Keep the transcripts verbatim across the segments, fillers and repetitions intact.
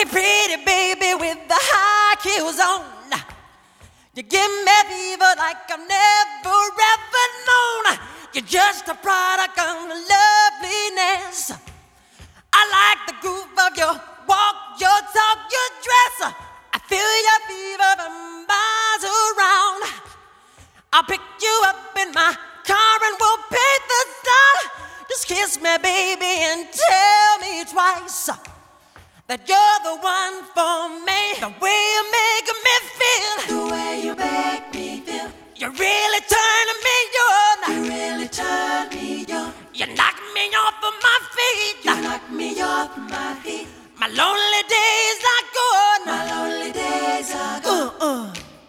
Hey, pretty baby with the high heels on, you give me fever like I've never ever known. You're just a product of loveliness. I like the groove of your walk, your talk, your dress. I feel your fever from miles around. I'll pick you up in my car and we'll paint the town. Just kiss me, baby, and tell me twice that you're the one for me. The way you make me feel, the way you make me feel, you really turn me on. you really turn me on. You knock me off of my feet. You knock me off my feet. My lonely days are gone. My lonely days are gone. Uh, uh.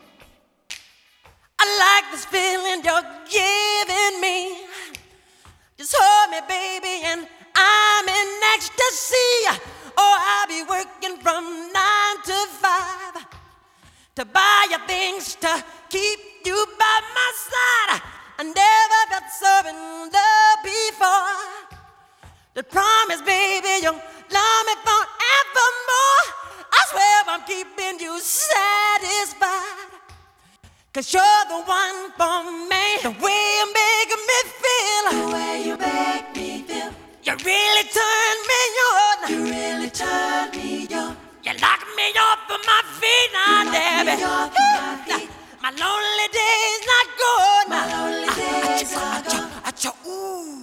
I like this feeling you're giving me. Just hold me, baby, and I'm in ecstasy. Oh, I'll be working from nine to five to buy you things to keep you by my side. I never felt so in love before. The promise, baby, you'll love me forevermore. I swear I'm keeping you satisfied, 'cause you're the one for me. The way you make me feel, the way you make me feel, you really turn me on. you really turn me on. You knock me off of my feet now, You knock baby. me off my feet. My lonely days not gone. My lonely days are gone. Acha, ooh.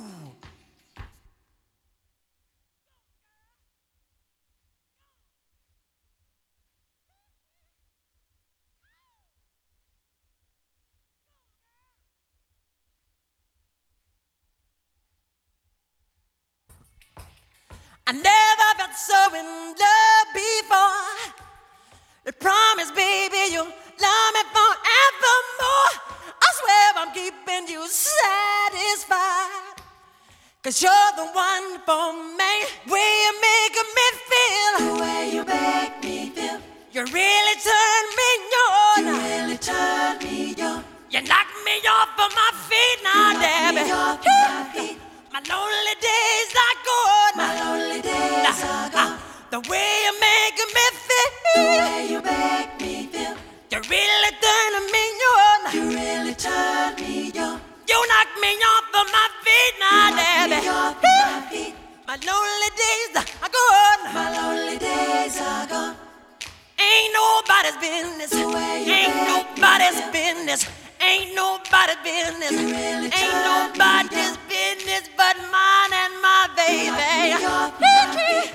I never felt so in love before. The promise, baby, you'll love me forevermore. I swear I'm keeping you satisfied, 'cause you're the one for me. Way you make me feel, The way you make me feel, you really turn me on. you really turn me on. You knock me off of my feet now, You knock baby. me off my feet. My lonely days are gone. My lonely days are gone. The way you make me feel, The way you make me feel, you really turn me on. you really turn me on. You knock me off of my feet now, You knock baby. me off my feet. My lonely days are gone. My lonely days are gone. Ain't nobody's business. The way you Ain't make nobody's me feel. business. Ain't nobody's business. You really Ain't turn nobody's me business but mine and my baby. You knock me off my feet.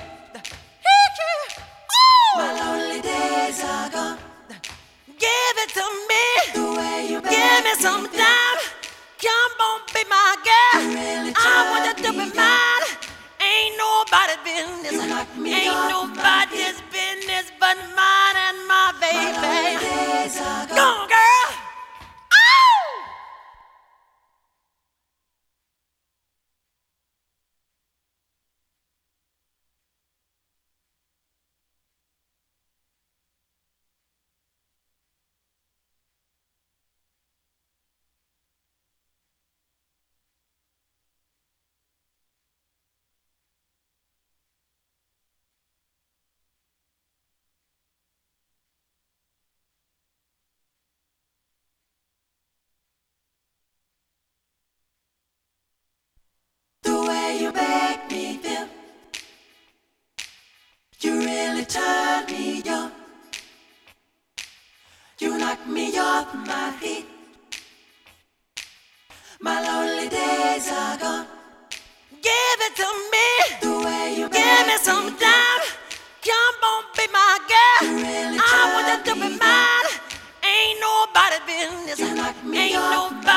Ooh. My lonely days are gone. Give it to me. The way you make Give me some feel. time. Come on, be my girl. You really I want you turn to me be mine. Ain't nobody's business. You knock me Ain't off my nobody's business but mine and my My baby. lonely days are Go gone. on, girl. Oh! The way you make me feel, you really turn me on. You knock me off my feet. My lonely days are gone. Give it to me. The way you Give make me some me feel. time. Come on, be my girl. You really I want you turn to be me mine. Ain't nobody's business. You knock me Ain't off